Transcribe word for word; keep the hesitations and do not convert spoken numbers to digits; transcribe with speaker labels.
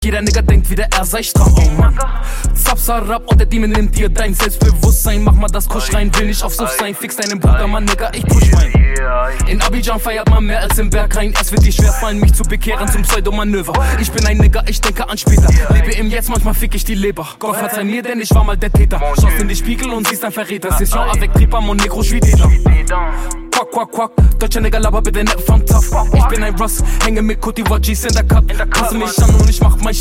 Speaker 1: Jeder Nigger denkt wieder, er sei stramm, oh Mann. Zapsarab und der Demon nimmt dir dein Selbstbewusstsein. Mach mal das Kusch rein, will nicht auf Suff sein. Fix deinen Bruder, Mann, Nigger, ich push mein. In Abidjan feiert man mehr als im Berg rein. Es wird dir schwerfallen, mich zu bekehren zum Pseudomanöver. Ich bin ein Nigger, ich denke an später. Lebe im Jetzt, manchmal fick ich die Leber. Gott verzeih mir, denn ich war mal der Täter. Schaust in die Spiegel und siehst ein Verräter. Session avec Tripa, mon Negro, Schwiededer. Quack, quack, quack, deutscher Nigger, laber bitte nicht von tough. Ich bin ein Russ, hänge mit Coty Wajis in der Cup. Passe mich an und ich mach mein